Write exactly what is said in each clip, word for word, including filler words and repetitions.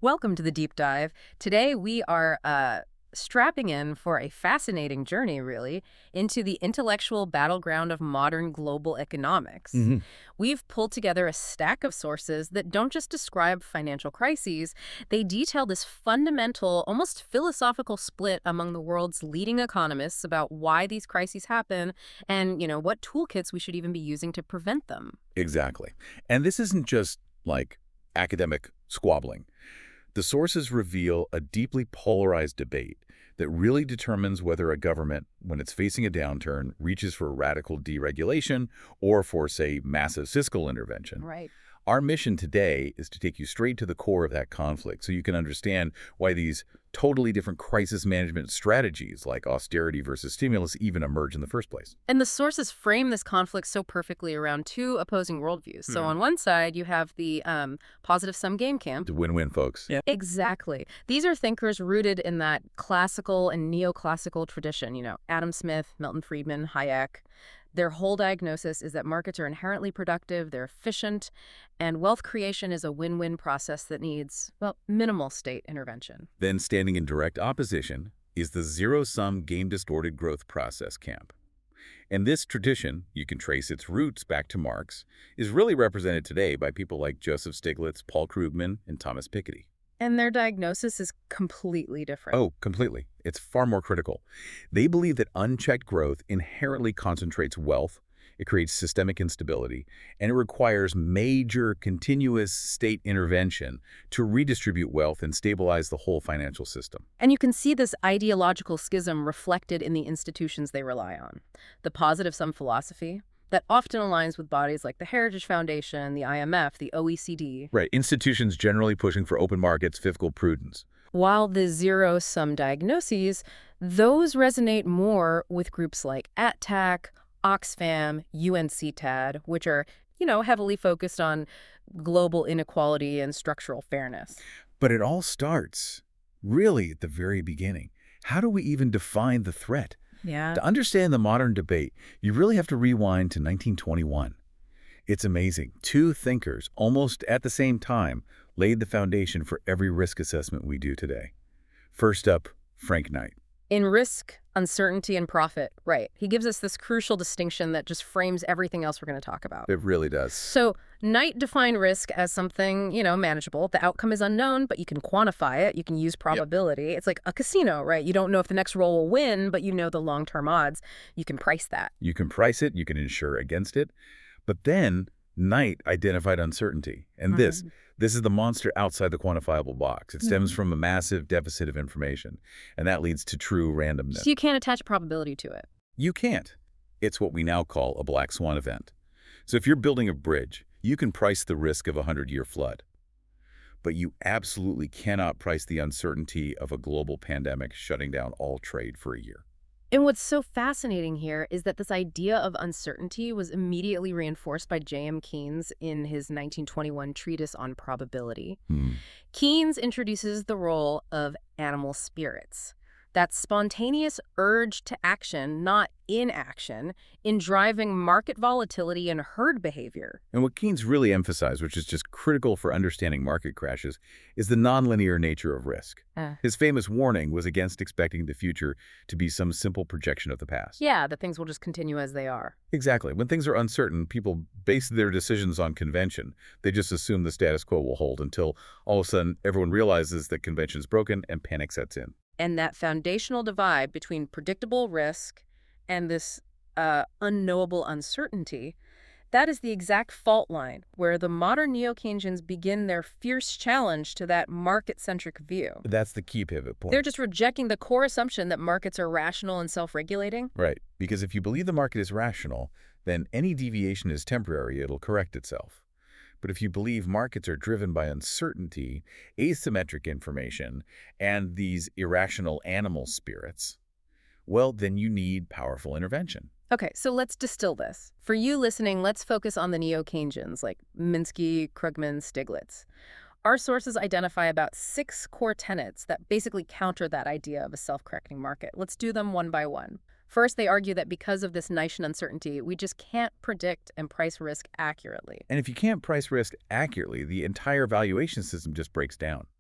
Welcome to the deep dive. Today we are uh, strapping in for a fascinating journey, really, into the intellectual battleground of modern global economics. hmm We've pulled together a stack of sources that don't just describe financial crises, they detail this fundamental, almost philosophical split among the world's leading economists about why these crises happen and, you know, what toolkits we should even be using to prevent them. Exactly. And this isn't just like academic squabbling. The sources reveal a deeply polarized debate that really determines whether a government, when it's facing a downturn, reaches for radical deregulation or for, say, massive fiscal intervention. Right. Our mission today is to take you straight to the core of that conflict so you can understand why these totally different crisis management strategies like austerity versus stimulus even emerge in the first place. And the sources frame this conflict so perfectly around two opposing worldviews. So Hmm. on one side, you have the um, positive-sum game camp. The win-win, folks. Yeah. Exactly. These are thinkers rooted in that classical and neoclassical tradition, you know, Adam Smith, Milton Friedman, Hayek. Their whole diagnosis is that markets are inherently productive, they're efficient, and wealth creation is a win-win process that needs, well, minimal state intervention. Then standing in direct opposition is the zero-sum game-distorted growth process camp. And this tradition, you can trace its roots back to Marx, is really represented today by people like Joseph Stiglitz, Paul Krugman, and Thomas Piketty. And their diagnosis is completely different. Oh, completely. It's far more critical. They believe that unchecked growth inherently concentrates wealth, it creates systemic instability, and it requires major continuous state intervention to redistribute wealth and stabilize the whole financial system. And you can see this ideological schism reflected in the institutions they rely on. The positive-sum philosophy that often aligns with bodies like the Heritage Foundation, the I M F, the O E C D, Right. Institutions generally pushing for open markets, fiscal prudence. while the zero-sum diagnoses, those resonate more with groups like A T T A C, Oxfam, U N C T A D, which are, you know, heavily focused on global inequality and structural fairness. But it all starts really at the very beginning. How do we even define the threat? Yeah. To understand the modern debate, you really have to rewind to nineteen twenty-one. It's amazing. Two thinkers, almost at the same time, laid the foundation for every risk assessment we do today. First up, Frank Knight. In Risk, Uncertainty, and Profit, right, he gives us this crucial distinction that just frames everything else we're going to talk about. It really does. So Knight defined risk as something, you know, manageable. The outcome is unknown, but you can quantify it. You can use probability. It's like a casino, right? You don't know if the next roll will win, but you know the long-term odds. You can price that. You can price it, you can insure against it. But then Knight identified uncertainty. And this, Mhm. this is the monster outside the quantifiable box. It stems Mhm. from a massive deficit of information. And that leads to true randomness. So you can't attach probability to it. You can't. It's what we now call a black swan event. So if you're building a bridge, you can price the risk of a hundred-year flood. But you absolutely cannot price the uncertainty of a global pandemic shutting down all trade for a year. And what's so fascinating here is that this idea of uncertainty was immediately reinforced by J M Keynes in his nineteen twenty-one treatise on probability. Hmm. Keynes introduces the role of animal spirits, that spontaneous urge to action, not inaction, in driving market volatility and herd behavior. And what Keynes really emphasized, which is just critical for understanding market crashes, is the nonlinear nature of risk. Uh, His famous warning was against expecting the future to be some simple projection of the past. yeah, that things will just continue as they are. Exactly. When things are uncertain, people base their decisions on convention. They just assume the status quo will hold until all of a sudden everyone realizes that convention is broken and panic sets in. And that foundational divide between predictable risk and this uh, unknowable uncertainty, that is the exact fault line where the modern neo-Keynesians begin their fierce challenge to that market-centric view. That's the key pivot point. They're just rejecting the core assumption that markets are rational and self-regulating. Right. Because if you believe the market is rational, then any deviation is temporary, it'll correct itself. But if you believe markets are driven by uncertainty, asymmetric information, and these irrational animal spirits, well, then you need powerful intervention. Okay, so let's distill this. For you listening, let's focus on the neo-Keynesians like Minsky, Krugman, Stiglitz. Our sources identify about six core tenets that basically counter that idea of a self-correcting market. Let's do them one by one. First, they argue that because of this Gneisschen uncertainty, we just can't predict and price risk accurately. And if you can't price risk accurately, the entire valuation system just breaks down.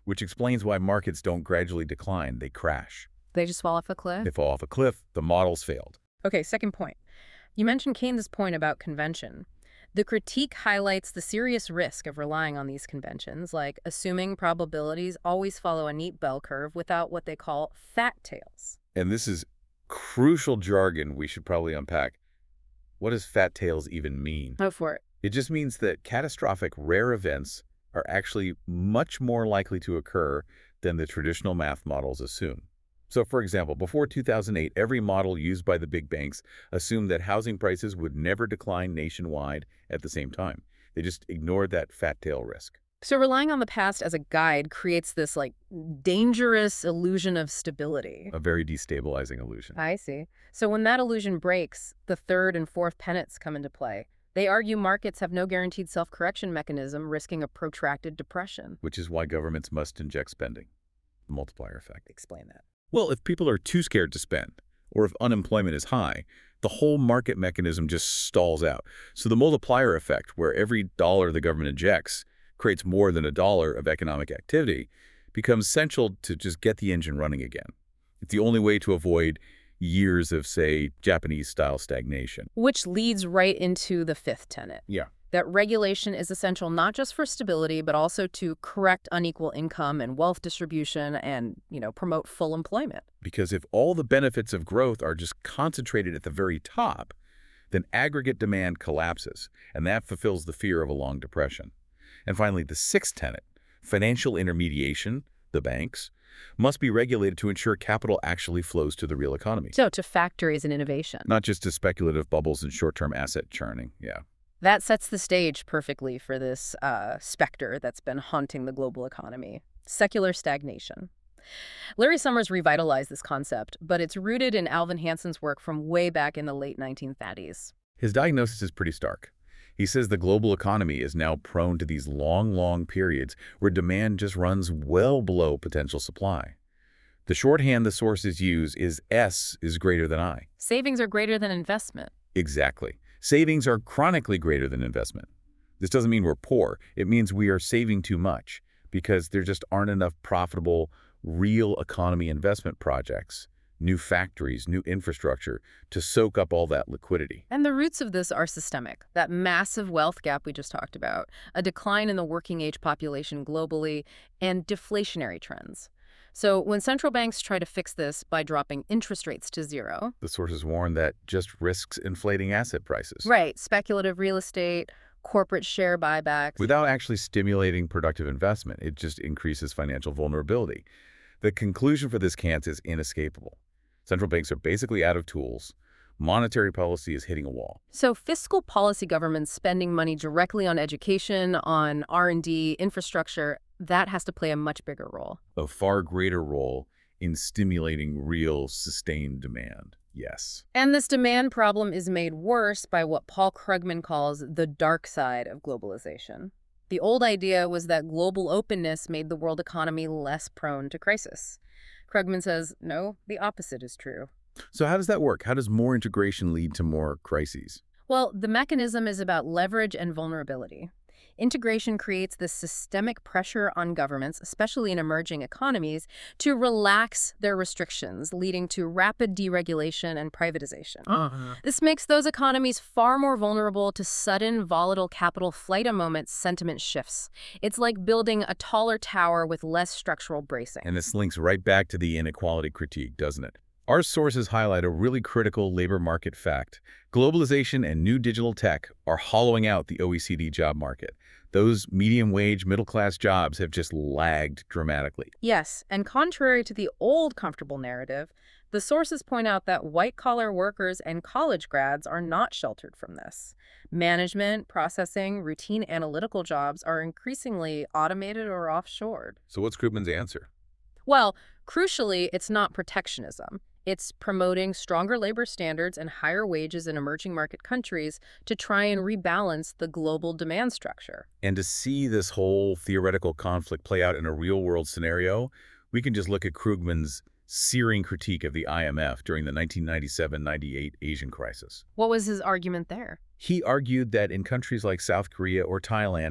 which explains why markets don't gradually decline, they crash. They just fall off a cliff? They fall off a cliff, the models failed. Okay, second point. You mentioned Keynes' point about convention. The critique highlights the serious risk of relying on these conventions, like assuming probabilities always follow a neat bell curve without what they call fat tails. And this is crucial jargon we should probably unpack. What does fat tails even mean? Go for it. It just means that catastrophic rare events are actually much more likely to occur than the traditional math models assume. So, for example, before two thousand eight, every model used by the big banks assumed that housing prices would never decline nationwide at the same time. They just ignored that fat tail risk. So relying on the past as a guide creates this, like, dangerous illusion of stability. A very destabilizing illusion. I see. So when that illusion breaks, the third and fourth tenets come into play. They argue markets have no guaranteed self-correction mechanism, risking a protracted depression. Which is why governments must inject spending. The multiplier effect. Explain that. Well, if people are too scared to spend, or if unemployment is high, the whole market mechanism just stalls out. So the multiplier effect, where every dollar the government injects creates more than a dollar of economic activity, becomes essential to just get the engine running again. It's the only way to avoid years of, say, Japanese-style stagnation. Which leads right into the fifth tenet. Yeah. That regulation is essential not just for stability, but also to correct unequal income and wealth distribution and, you know, promote full employment. Because if all the benefits of growth are just concentrated at the very top, then aggregate demand collapses, and that fulfills the fear of a long depression. And finally, the sixth tenet, financial intermediation, the banks, must be regulated to ensure capital actually flows to the real economy. So to factories and innovation. Not just to speculative bubbles and short-term asset churning, yeah. That sets the stage perfectly for this uh, specter that's been haunting the global economy, secular stagnation. Larry Summers revitalized this concept, but it's rooted in Alvin Hansen's work from way back in the late nineteen thirties. His diagnosis is pretty stark. He says the global economy is now prone to these long, long periods where demand just runs well below potential supply. The shorthand the sources use is S is greater than I. Savings are greater than investment. Exactly. Savings are chronically greater than investment. This doesn't mean we're poor. It means we are saving too much because there just aren't enough profitable, real economy investment projects, new factories, new infrastructure to soak up all that liquidity. And the roots of this are systemic. That massive wealth gap we just talked about, a decline in the working age population globally, and deflationary trends. So when central banks try to fix this by dropping interest rates to zero... The sources warn that just risks inflating asset prices. Right. Speculative real estate, corporate share buybacks. Without actually stimulating productive investment, it just increases financial vulnerability. The conclusion for this camp is inescapable. Central banks are basically out of tools. Monetary policy is hitting a wall. So fiscal policy governments spending money directly on education, on R and D, infrastructure, that has to play a much bigger role. A far greater role in stimulating real, sustained demand. Yes. And this demand problem is made worse by what Paul Krugman calls the dark side of globalization. The old idea was that global openness made the world economy less prone to crisis. Krugman says, no, the opposite is true. So how does that work? How does more integration lead to more crises? Well, the mechanism is about leverage and vulnerability. Integration creates this systemic pressure on governments, especially in emerging economies, to relax their restrictions, leading to rapid deregulation and privatization. Uh-huh. This makes those economies far more vulnerable to sudden, volatile capital flight a moment sentiment shifts. It's like building a taller tower with less structural bracing. And this links right back to the inequality critique, doesn't it? Our sources highlight a really critical labor market fact. Globalization and new digital tech are hollowing out the O E C D job market. Those medium-wage, middle-class jobs have just lagged dramatically. Yes, and contrary to the old comfortable narrative, the sources point out that white-collar workers and college grads are not sheltered from this. Management, processing, routine analytical jobs are increasingly automated or offshored. So what's Krugman's answer? Well, crucially, it's not protectionism. It's promoting stronger labor standards and higher wages in emerging market countries to try and rebalance the global demand structure. And to see this whole theoretical conflict play out in a real-world scenario, we can just look at Krugman's searing critique of the I M F during the nineteen ninety-seven ninety-eight Asian crisis. What was his argument there? He argued that in countries like South Korea or Thailand,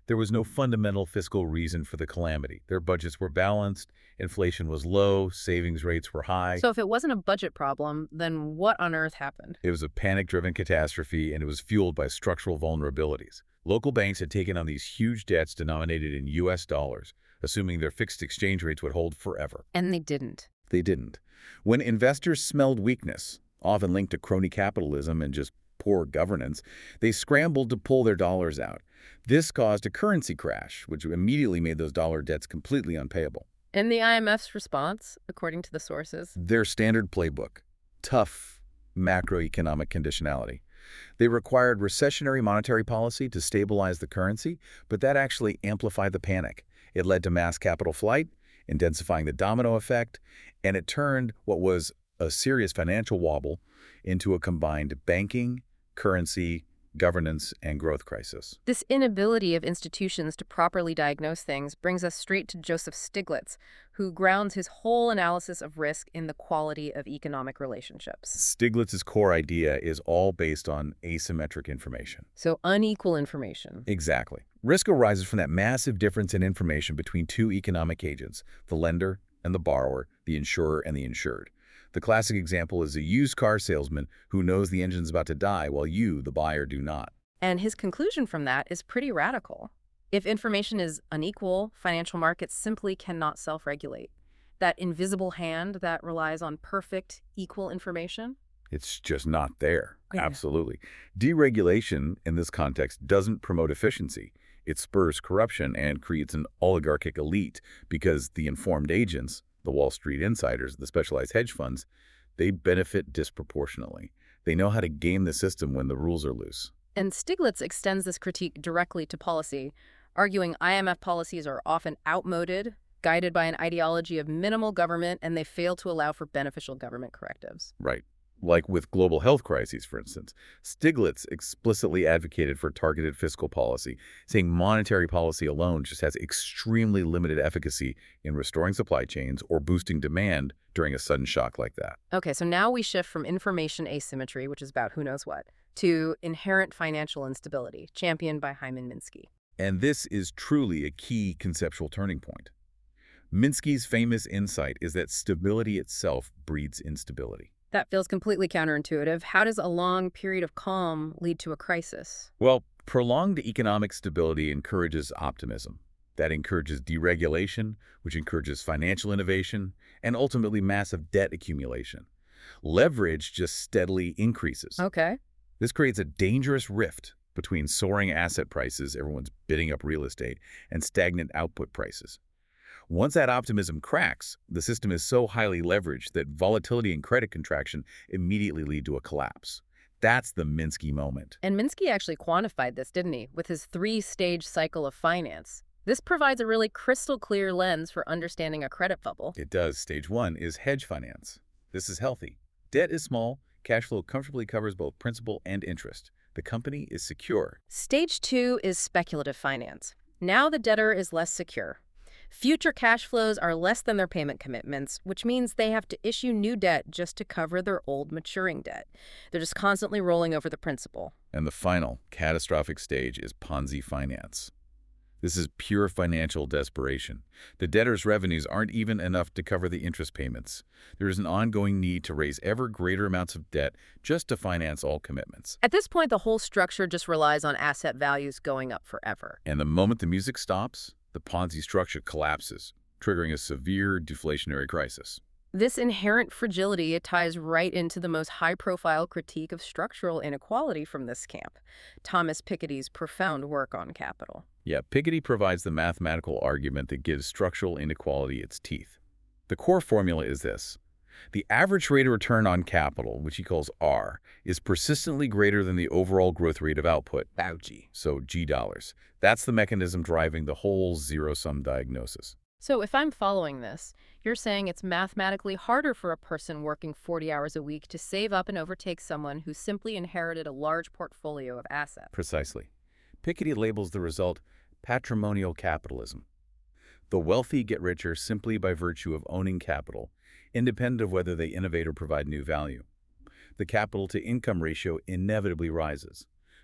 There was no fundamental fiscal reason for the calamity. Their budgets were balanced, inflation was low, savings rates were high. So if it wasn't a budget problem, then what on earth happened? It was a panic-driven catastrophe, and it was fueled by structural vulnerabilities. Local banks had taken on these huge debts denominated in U S dollars, assuming their fixed exchange rates would hold forever. And they didn't. They didn't. When investors smelled weakness, often linked to crony capitalism and just poor governance, they scrambled to pull their dollars out. This caused a currency crash, which immediately made those dollar debts completely unpayable. And the I M F's response, according to the sources? Their standard playbook: tough macroeconomic conditionality. They required recessionary monetary policy to stabilize the currency, but that actually amplified the panic. It led to mass capital flight, intensifying the domino effect, and it turned what was a serious financial wobble into a combined banking, currency, governance, and growth crisis. This inability of institutions to properly diagnose things brings us straight to Joseph Stiglitz, who grounds his whole analysis of risk in the quality of economic relationships. Stiglitz's core idea is all based on asymmetric information. So unequal information. Exactly. Risk arises from that massive difference in information between two economic agents, the lender and the borrower, the insurer and the insured. The classic example is a used car salesman who knows the engine's about to die while you, the buyer, do not. And his conclusion from that is pretty radical. If information is unequal, financial markets simply cannot self-regulate. That invisible hand that relies on perfect, equal information? It's just not there. Yeah. Absolutely. Deregulation, in this context, doesn't promote efficiency. It spurs corruption and creates an oligarchic elite because the informed agents, the Wall Street insiders, the specialized hedge funds, they benefit disproportionately. They know how to game the system when the rules are loose. And Stiglitz extends this critique directly to policy, arguing I M F policies are often outmoded, guided by an ideology of minimal government, and they fail to allow for beneficial government correctives. Right. Like with global health crises, for instance. Stiglitz explicitly advocated for targeted fiscal policy, saying monetary policy alone just has extremely limited efficacy in restoring supply chains or boosting demand during a sudden shock like that. Okay, so now we shift from information asymmetry, which is about who knows what, to inherent financial instability, championed by Hyman Minsky. And this is truly a key conceptual turning point. Minsky's famous insight is that stability itself breeds instability. That feels completely counterintuitive. How does a long period of calm lead to a crisis? Well, prolonged economic stability encourages optimism. That encourages deregulation, which encourages financial innovation, and ultimately massive debt accumulation. Leverage just steadily increases. Okay. This creates a dangerous rift between soaring asset prices, everyone's bidding up real estate, and stagnant output prices. Once that optimism cracks, the system is so highly leveraged that volatility and credit contraction immediately lead to a collapse. That's the Minsky moment. And Minsky actually quantified this, didn't he, with his three-stage cycle of finance. This provides a really crystal clear lens for understanding a credit bubble. It does. Stage one is hedge finance. This is healthy. Debt is small. Cash flow comfortably covers both principal and interest. The company is secure. Stage two is speculative finance. Now the debtor is less secure. Future cash flows are less than their payment commitments, which means they have to issue new debt just to cover their old maturing debt. They're just constantly rolling over the principal. And the final, catastrophic stage is Ponzi finance. This is pure financial desperation. The debtor's revenues aren't even enough to cover the interest payments. There is an ongoing need to raise ever greater amounts of debt just to finance all commitments. At this point, the whole structure just relies on asset values going up forever. And the moment the music stops, the Ponzi structure collapses, triggering a severe deflationary crisis. This inherent fragility, it ties right into the most high-profile critique of structural inequality from this camp, Thomas Piketty's profound work on capital. Yeah, Piketty provides the mathematical argument that gives structural inequality its teeth. The core formula is this. The average rate of return on capital, which he calls R, is persistently greater than the overall growth rate of output, G, so G dollars. That's the mechanism driving the whole zero-sum diagnosis. So if I'm following this, you're saying it's mathematically harder for a person working forty hours a week to save up and overtake someone who simply inherited a large portfolio of assets. Precisely. Piketty labels the result patrimonial capitalism. The wealthy get richer simply by virtue of owning capital, independent of whether they innovate or provide new value. The capital-to-income ratio inevitably rises.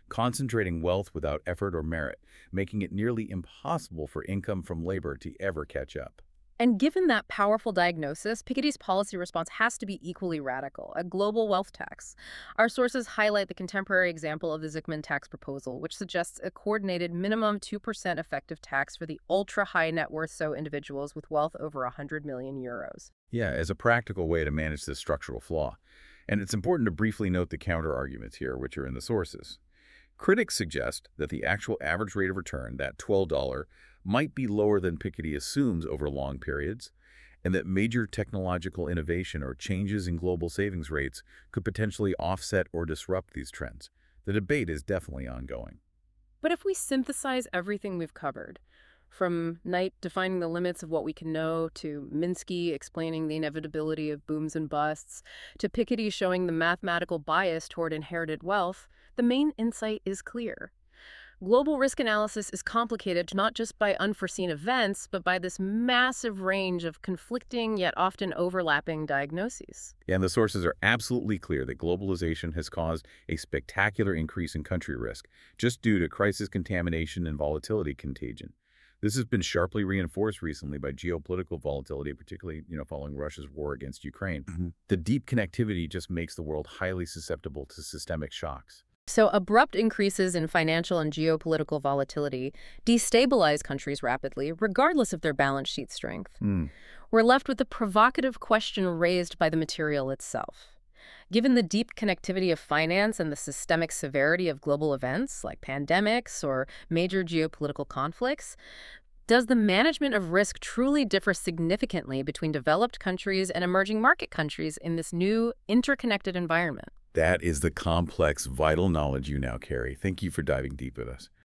concentrating wealth without effort or merit, making it nearly impossible for income from labor to ever catch up. And given that powerful diagnosis, Piketty's policy response has to be equally radical, a global wealth tax. Our sources highlight the contemporary example of the Zykman tax proposal, which suggests a coordinated minimum two percent effective tax for the ultra-high net worth so individuals with wealth over one hundred million euros. Yeah, as a practical way to manage this structural flaw. And it's important to briefly note the counter-arguments here, which are in the sources. Critics suggest that the actual average rate of return, that twelve dollars, might be lower than Piketty assumes over long periods, and that major technological innovation or changes in global savings rates could potentially offset or disrupt these trends. The debate is definitely ongoing. But if we synthesize everything we've covered, from Knight defining the limits of what we can know, to Minsky explaining the inevitability of booms and busts, to Piketty showing the mathematical bias toward inherited wealth, the main insight is clear. Global risk analysis is complicated not just by unforeseen events, but by this massive range of conflicting yet often overlapping diagnoses. And the sources are absolutely clear that globalization has caused a spectacular increase in country risk, just due to crisis contamination and volatility contagion. This has been sharply reinforced recently by geopolitical volatility, particularly, you know, following Russia's war against Ukraine. Mm-hmm. The deep connectivity just makes the world highly susceptible to systemic shocks. So abrupt increases in financial and geopolitical volatility destabilize countries rapidly, regardless of their balance sheet strength. Mm. We're left with the provocative question raised by the material itself. Given the deep connectivity of finance and the systemic severity of global events like pandemics or major geopolitical conflicts, does the management of risk truly differ significantly between developed countries and emerging market countries in this new interconnected environment? That is the complex, vital knowledge you now carry. Thank you for diving deep with us.